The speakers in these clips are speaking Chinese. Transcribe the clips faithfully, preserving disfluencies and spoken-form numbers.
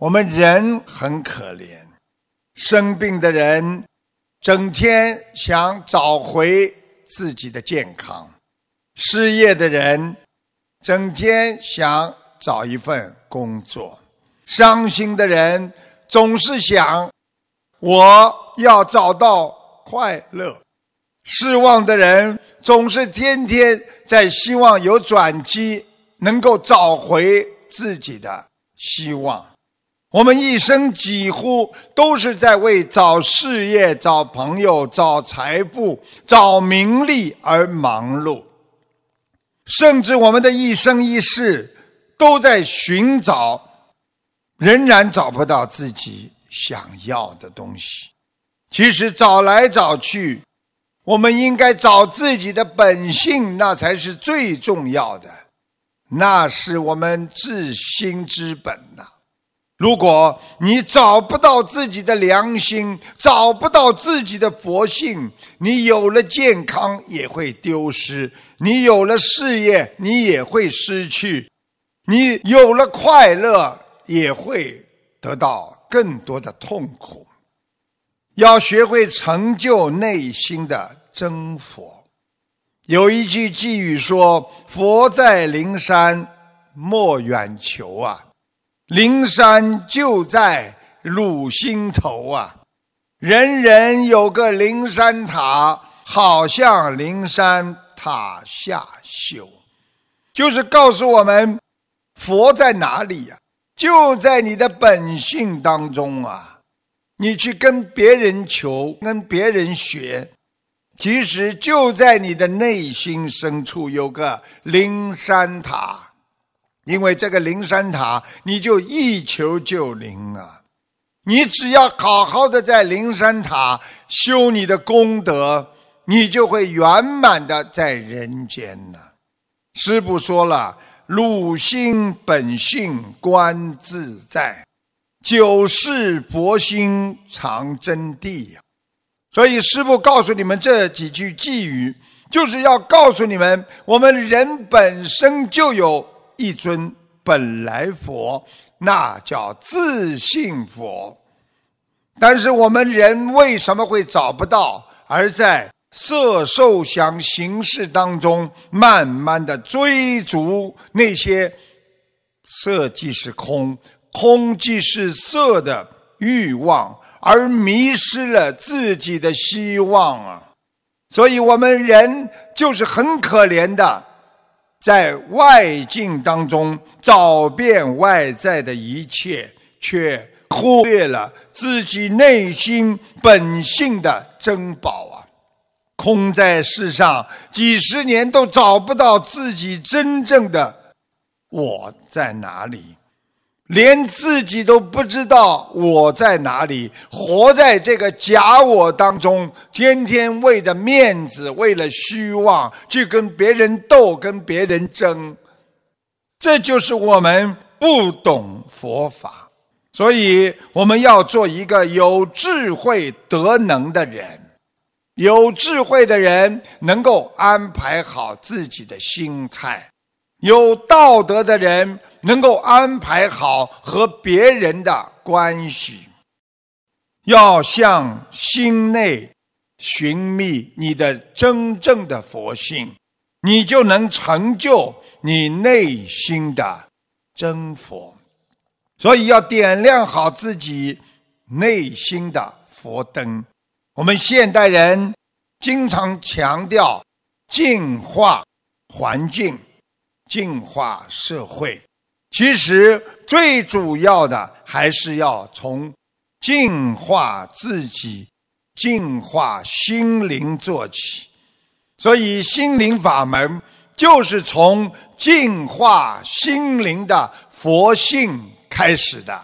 我们人很可怜，生病的人整天想找回自己的健康，失业的人整天想找一份工作，伤心的人总是想我要找到快乐，失望的人总是天天在希望有转机，能够找回自己的希望。我们一生几乎都是在为找事业、找朋友、找财富、找名利而忙碌，甚至我们的一生一世都在寻找，仍然找不到自己想要的东西。其实找来找去，我们应该找自己的本性，那才是最重要的，那是我们至心之本呐、啊。如果你找不到自己的良心，找不到自己的佛性，你有了健康也会丢失，你有了事业你也会失去，你有了快乐也会得到更多的痛苦。要学会成就内心的真佛。有一句寄语说，佛在灵山莫远求啊，灵山就在汝心头啊，人人有个灵山塔，好像灵山塔下修。就是告诉我们佛在哪里啊？就在你的本性当中啊。你去跟别人求，跟别人学，其实就在你的内心深处有个灵山塔，因为这个灵山塔你就一求就灵啊！你只要好好的在灵山塔修你的功德，你就会圆满的在人间呢。师父说了，汝心本性观自在，九世佛心藏真谛。所以师父告诉你们这几句寄语，就是要告诉你们，我们人本身就有一尊本来佛，那叫自性佛。但是我们人为什么会找不到，而在色受想行识当中慢慢的追逐那些色即是空，空即是色的欲望，而迷失了自己的希望啊！所以我们人就是很可怜的，在外境当中找遍外在的一切，却忽略了自己内心本性的珍宝啊！空在世上几十年都找不到自己真正的我在哪里，连自己都不知道我在哪里，活在这个假我当中，天天为了面子，为了虚妄，去跟别人斗，跟别人争。这就是我们不懂佛法。所以我们要做一个有智慧德能的人。有智慧的人能够安排好自己的心态，有道德的人能够安排好和别人的关系。要向心内寻觅你的真正的佛性，你就能成就你内心的真佛。所以要点亮好自己内心的佛灯。我们现代人经常强调净化环境，净化社会，其实最主要的还是要从净化自己，净化心灵做起。所以心灵法门就是从净化心灵的佛性开始的。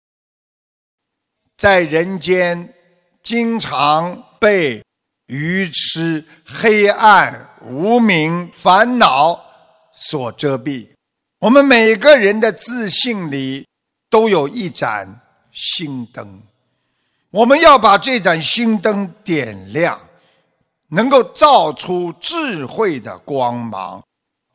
在人间经常被愚痴、黑暗、无明、烦恼所遮蔽，我们每个人的自信里都有一盏心灯，我们要把这盏心灯点亮，能够照出智慧的光芒，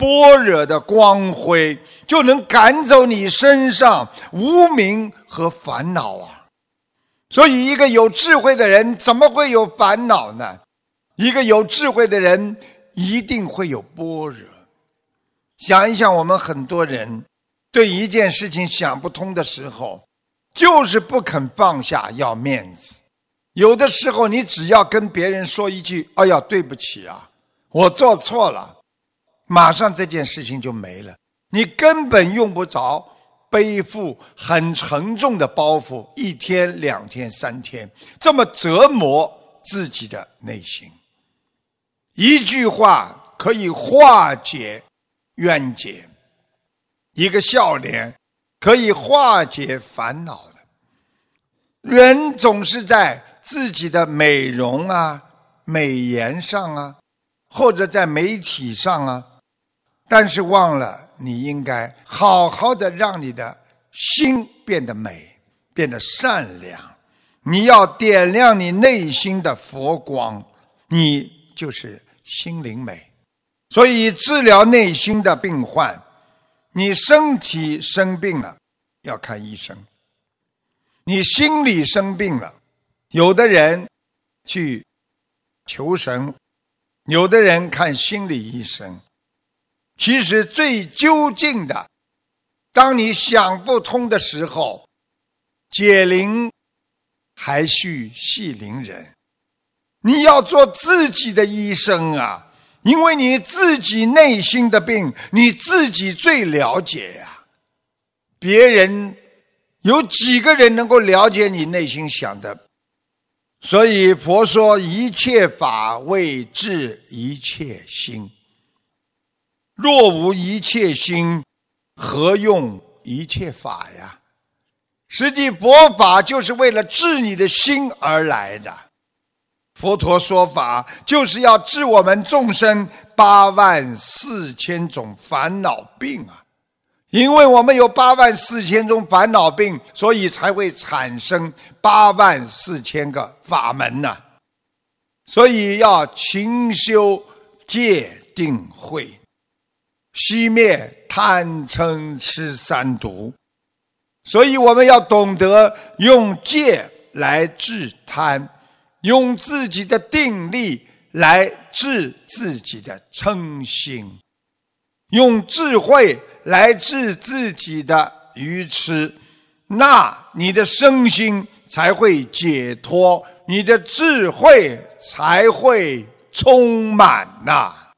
般若的光辉，就能赶走你身上无明和烦恼啊。所以一个有智慧的人怎么会有烦恼呢？一个有智慧的人一定会有般若。想一想，我们很多人对一件事情想不通的时候，就是不肯放下，要面子。有的时候你只要跟别人说一句，哎呀，对不起啊，我做错了，马上这件事情就没了。你根本用不着背负很沉重的包袱，一天两天三天这么折磨自己的内心。一句话可以化解冤结，一个笑脸可以化解烦恼的。人总是在自己的美容啊、美颜上啊，或者在媒体上啊，但是忘了你应该好好的让你的心变得美，变得善良。你要点亮你内心的佛光，你就是心灵美。所以治疗内心的病患，你身体生病了要看医生，你心理生病了，有的人去求神，有的人看心理医生。其实最究竟的，当你想不通的时候，解铃还须系铃人。你要做自己的医生啊，因为你自己内心的病你自己最了解呀、啊。别人有几个人能够了解你内心想的？所以佛说一切法为治一切心，若无一切心，何用一切法呀？实际佛法就是为了治你的心而来的。佛陀说法就是要治我们众生八万四千种烦恼病啊！因为我们有八万四千种烦恼病，所以才会产生八万四千个法门呐、啊。所以要勤修戒定慧，熄灭贪嗔痴三毒。所以我们要懂得用戒来治贪，用自己的定力来治自己的嗔心，用智慧来治自己的愚痴，那你的身心才会解脱，你的智慧才会充满呐、啊！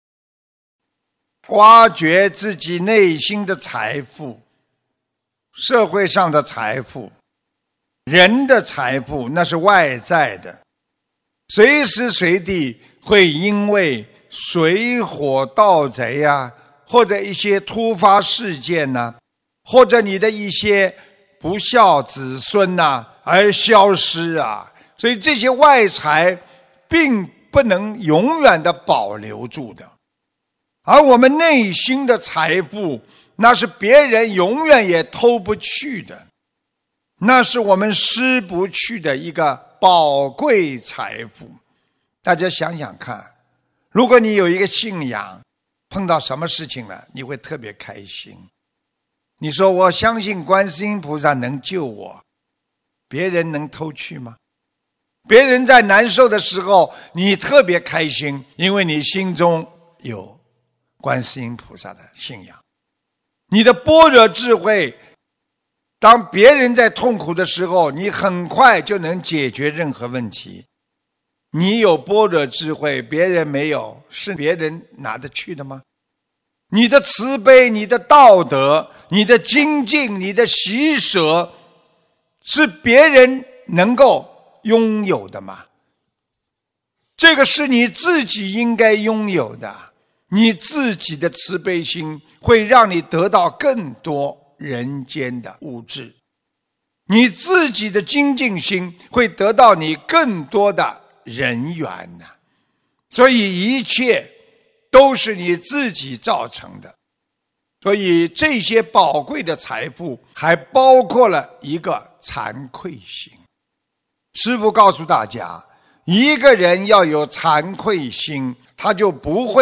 挖掘自己内心的财富，社会上的财富，人的财富那是外在的，随时随地会因为水火盗贼啊，或者一些突发事件啊，或者你的一些不孝子孙啊而消失啊。所以这些外财并不能永远的保留住的，而我们内心的财富，那是别人永远也偷不去的，那是我们失不去的一个宝贵财富。大家想想看，如果你有一个信仰，碰到什么事情了你会特别开心，你说我相信观世音菩萨能救我，别人能偷去吗？别人在难受的时候你特别开心，因为你心中有观世音菩萨的信仰。你的般若智慧，当别人在痛苦的时候，你很快就能解决任何问题。你有般若智慧，别人没有，是别人拿得去的吗？你的慈悲，你的道德，你的精进，你的喜舍，是别人能够拥有的吗？这个是你自己应该拥有的。你自己的慈悲心会让你得到更多人间的物质，你自己的精进心会得到你更多的人缘呐、啊。所以一切都是你自己造成的。所以这些宝贵的财富还包括了一个惭愧心。师父告诉大家，一个人要有惭愧心，他就不会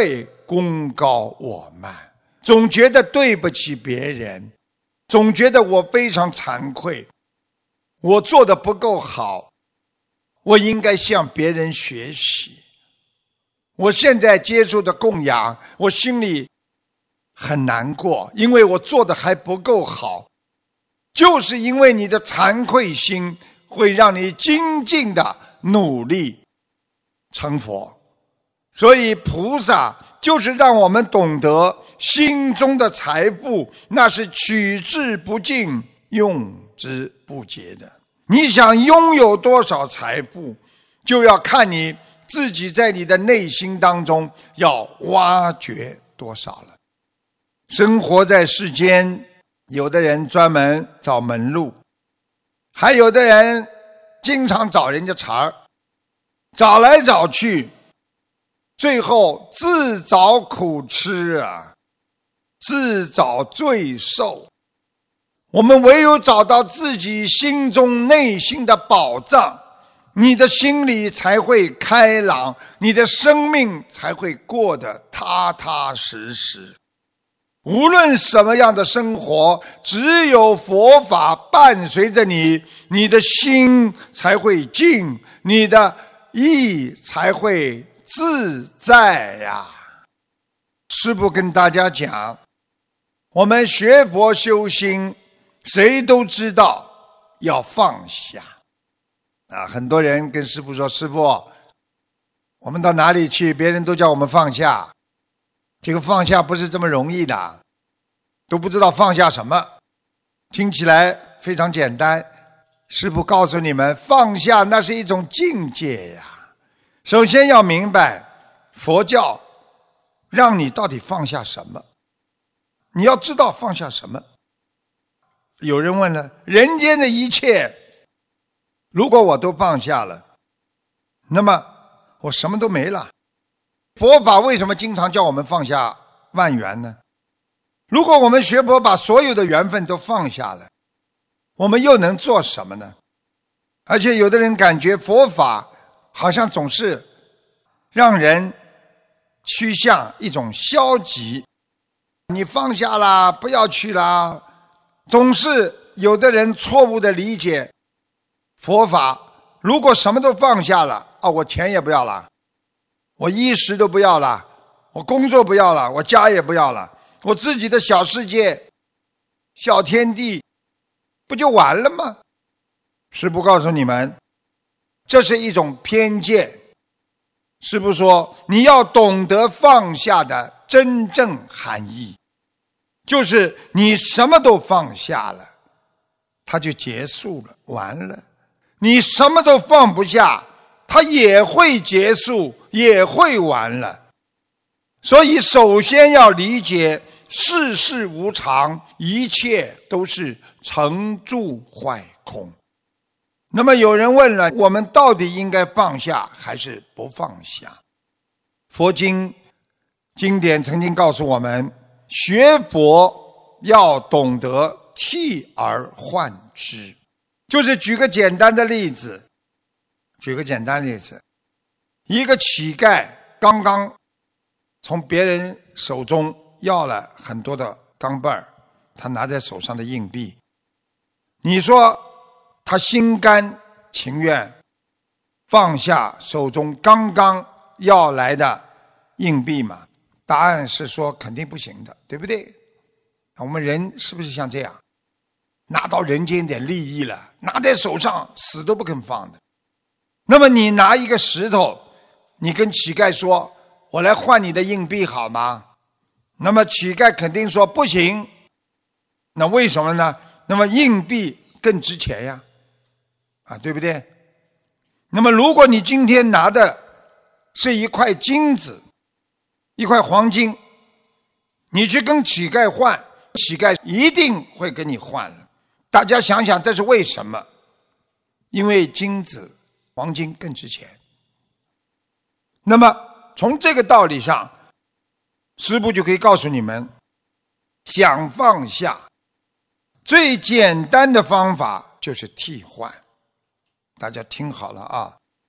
功高我慢，总觉得对不起别人，总觉得我非常惭愧，我做得不够好，我应该向别人学习。我现在接触的供养，我心里很难过，因为我做的还不够好。就是因为你的惭愧心，会让你精进的努力成佛。所以菩萨就是让我们懂得，心中的财富那是取之不尽，用之不竭的。你想拥有多少财富，就要看你自己在你的内心当中要挖掘多少了。生活在世间，有的人专门找门路，还有的人经常找人家茬儿，找来找去，最后自找苦吃啊，自找罪受。我们唯有找到自己心中内心的宝藏，你的心里才会开朗，你的生命才会过得踏踏实实。无论什么样的生活，只有佛法伴随着你，你的心才会静，你的意才会自在呀。师父跟大家讲，我们学佛修心，谁都知道要放下啊！很多人跟师父说，师父，我们到哪里去，别人都叫我们放下，这个放下不是这么容易的，都不知道放下什么。听起来非常简单，师父告诉你们，放下那是一种境界呀。首先要明白，佛教让你到底放下什么，你要知道放下什么。有人问了，人间的一切如果我都放下了，那么我什么都没了。佛法为什么经常叫我们放下万缘呢？如果我们学佛把所有的缘分都放下了，我们又能做什么呢？而且有的人感觉佛法好像总是让人趋向一种消极，你放下啦，不要去啦。总是有的人错误的理解佛法，如果什么都放下了啊，我钱也不要了，我衣食都不要了，我工作不要了，我家也不要了，我自己的小世界小天地不就完了吗？师父告诉你们，这是一种偏见。师父说，你要懂得放下的真正含义，就是你什么都放下了，它就结束了，完了。你什么都放不下，它也会结束，也会完了。所以首先要理解世事无常，一切都是成住坏空。那么有人问了，我们到底应该放下还是不放下？佛经经典曾经告诉我们，学佛要懂得替而换之。就是举个简单的例子，举个简单的例子，一个乞丐刚刚从别人手中要了很多的钢镚儿，他拿在手上的硬币，你说他心甘情愿放下手中刚刚要来的硬币吗？答案是说肯定不行的，对不对？我们人是不是像这样，拿到人间点利益了，拿在手上死都不肯放的？那么你拿一个石头，你跟乞丐说，我来换你的硬币好吗？那么乞丐肯定说不行。那为什么呢？那么硬币更值钱呀，啊，对不对？那么如果你今天拿的是一块金子，一块黄金，你去跟乞丐换，乞丐一定会跟你换了。大家想想这是为什么？因为金子黄金更值钱。那么从这个道理上，师父就可以告诉你们，想放下最简单的方法就是替换。大家听好了啊，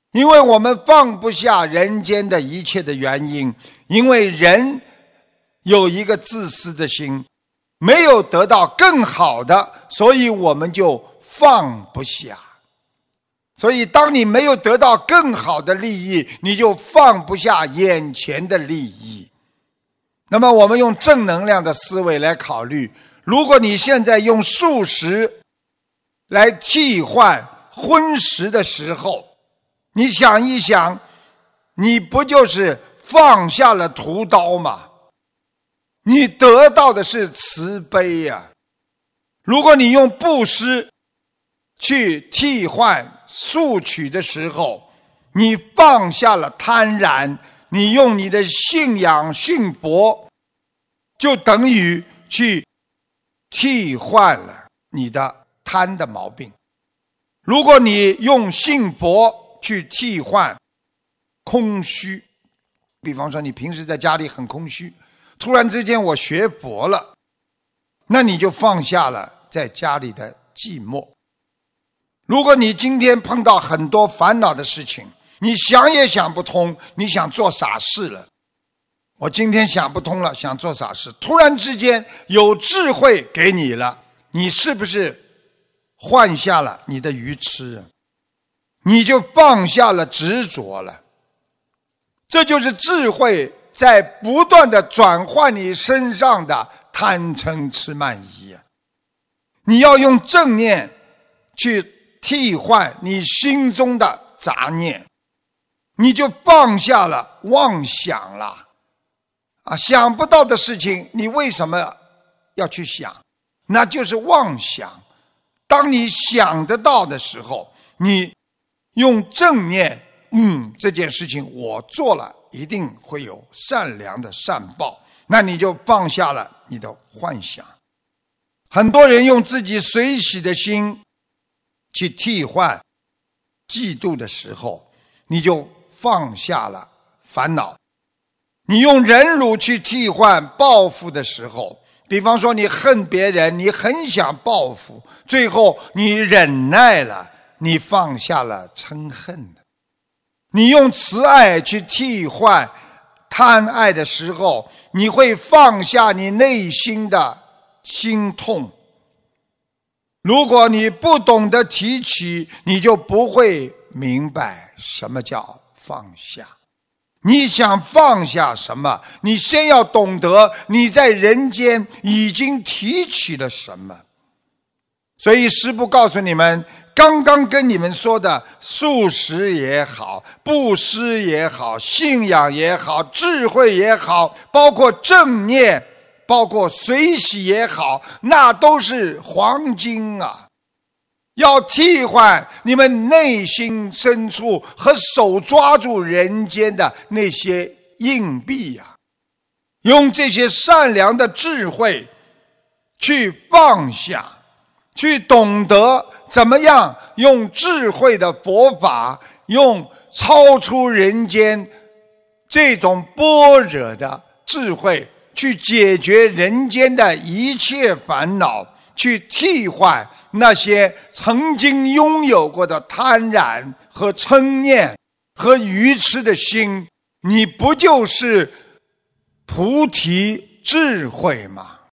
因为我们放不下人间的一切的原因，因为人有一个自私的心，没有得到更好的，所以我们就放不下。所以当你没有得到更好的利益，你就放不下眼前的利益。那么我们用正能量的思维来考虑，如果你现在用素食来替换荤食的时候，你想一想，你不就是放下了屠刀吗？你得到的是慈悲呀、啊。如果你用布施去替换素取的时候，你放下了贪婪，你用你的信仰信佛，就等于去替换了你的贪的毛病。如果你用信佛去替换空虚，比方说你平时在家里很空虚，突然之间我学佛了，那你就放下了在家里的寂寞。如果你今天碰到很多烦恼的事情，你想也想不通，你想做傻事了，我今天想不通了，想做傻事，突然之间有智慧给你了，你是不是换下了你的愚痴？你就放下了执着了。这就是智慧在不断的转换你身上的贪嗔痴慢疑。你要用正念去替换你心中的杂念，你就放下了妄想了啊！想不到的事情你为什么要去想？那就是妄想。当你想得到的时候，你用正念，嗯，这件事情我做了一定会有善良的善报，那你就放下了你的幻想。很多人用自己随喜的心去替换嫉妒的时候，你就放下了烦恼。你用忍辱去替换报复的时候，比方说你恨别人，你很想报复，最后你忍耐了，你放下了嗔恨。你用慈爱去替换贪爱的时候，你会放下你内心的心痛。如果你不懂得提起，你就不会明白什么叫放下。你想放下什么，你先要懂得你在人间已经提起了什么。所以师父告诉你们，刚刚跟你们说的素食也好，布施也好，信仰也好，智慧也好，包括正念，包括随喜也好，那都是黄金啊！要替换你们内心深处和手抓住人间的那些硬币啊，用这些善良的智慧去放下，去懂得怎么样用智慧的佛法，用超出人间这种般若的智慧去解决人间的一切烦恼，去替换那些曾经拥有过的贪婪和嗔念和愚痴的心，你不就是菩提智慧吗？